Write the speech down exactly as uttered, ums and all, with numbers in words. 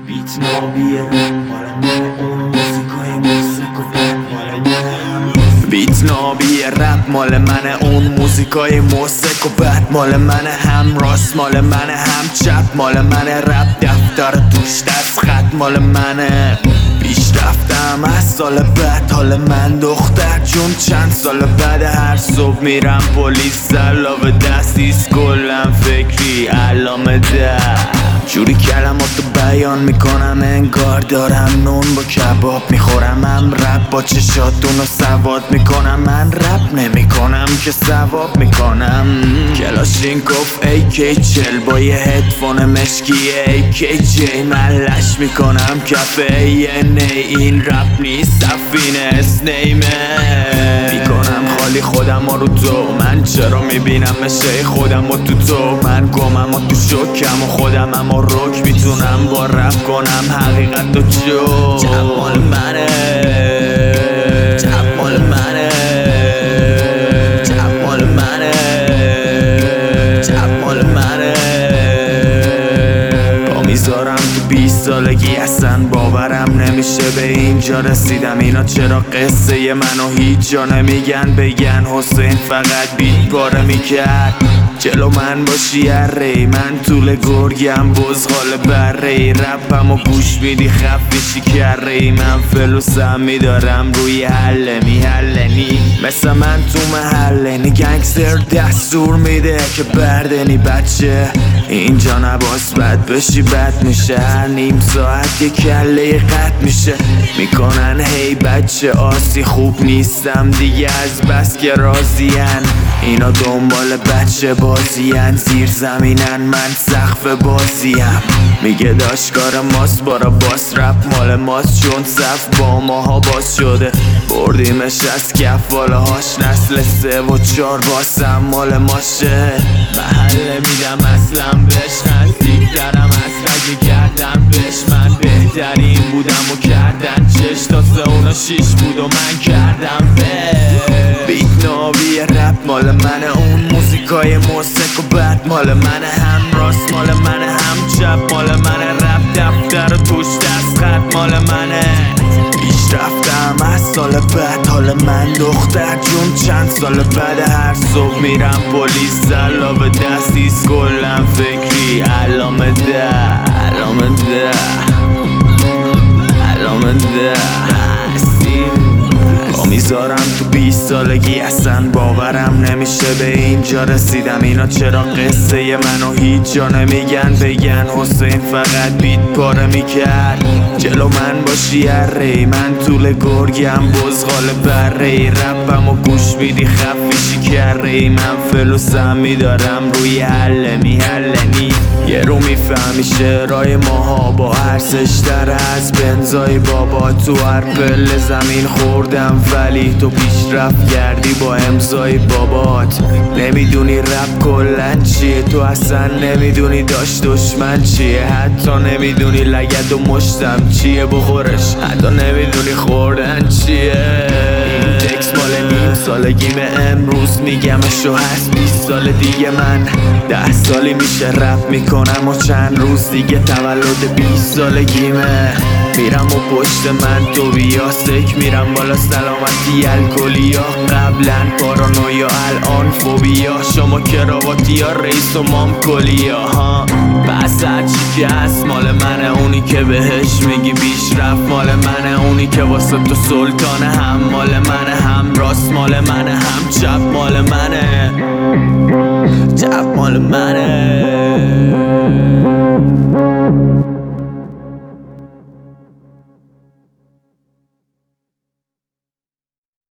بیت نابیه مال من اون موسیقای موسیق و بد مال من بیت نابیه رپ مال منه اون موسیقای موسیق و بد مال منه هم راست مال منه هم چپ مال منه رپ دفتر توش دست خط مال منه پیش رفتم از سال بعد حال من دختر جون چند سال بعد هر صبح میرم پلیس سلاو دستیست کلم فکری علامه ده جوری کلماتو بیان میکنم انگار دارم نون با کباب میخورم هم رپ با چشاتونو سواد میکنم من رپ نمیکنم که ثواب میکنم کلاشینکوف ای کی چل با یه هدفون مشکی ای کی جی من لش میکنم کفه ای این رپ نیست سفینه اسنیمه میکنم خالی خودم رو تو من چرا میبینم مشه خودم رو تو تو من گمم و تو شکم و خودم اما روک میتونم با رپ کنم حقیقت و جو جمال منه جمال منه جمال منه جمال منه با میذارم تو بیست سالگی اصلا باورم نمیشه به اینجا رسیدم اینا چرا قصه منو هیچ جا نمیگن بگن حسین فقط بیت پاره میکرد جلو من باشی اره من طول گرگم بزغال بره رپم و گوش میدی خفیشی کره من فلوسم میدارم روی حله میحلنی مثل من تو محلنی گنگستر دستور میده که بردنی بچه اینجا نباس بد بشی بد میشه هر نیم ساعت یه کله قط میشه میکنن هی بچه آسی خوب نیستم دیگه از بس که راضین اینا دنبال بچه بازین زیر زمینن من سقف بازیم میگه داشکار ماست بارا باس رپ مال ماست چون صف با ماها باز شده بردیمش از کف والاهاش نسل سه و چار باسم مال ماشه محله میدم اصلا بهش نزدیکترم از رگه کردم بهش من بهترین بودم و کردن چش تا سه اونا شیش بود و من کردم به بیت نابی رپ مال منه اون موسیقای موسیق و بد مال منه هم راست مال منه هم چپ مال منه رپ دفتر توش دست خط مال منه پیش رفتم از سال بعد حال من دختر جون چند سال بعد هر صبح میرم پلیس سلاو دستیست کلم فکری علامه ده علامه ده علامه ده میذارم تو بیست سالگی اصلا باورم نمیشه به اینجا رسیدم اینا چرا قصه منو هیچ جا نمیگن بگن حسین فقط بیت پاره میکرد جلو من باشی اره من طول گرگم بزغال بره رپم و گوش میدی خفیشی کره من فلوسم میدارم روی حله میحلنی یه رو میفهمی شعرهای ماها با ارزش تر از بنزای بابا تو هر پله زمین خوردم ولی تو پیشرفت کردی با امضای بابات نمیدونی رپ کلن چیه تو اصلا نمیدونی داشت دشمن چیه حتی نمیدونی لگد و مشتم چیه بخورش حتی نمیدونی خوردن چیه این تکس مال نیم سالگیمه امروز میگمشو هست بیست سال دیگه من ده سالی میشه رپ میکنم و چند روز دیگه تولد بیست سالگیمه میرم و پشت من تو بیا سک میرم بالا سلامتی الکلیا قبلا پارانویا الان فوبیا شما کراواتی ها رئیس و مام کلیا ها بس هرچی که هست مال منه اونی که بهش میگی بیش رفت مال منه اونی که واسه تو سلطانه هم مال منه هم راست مال منه هم چپ مال منه چپ مال منه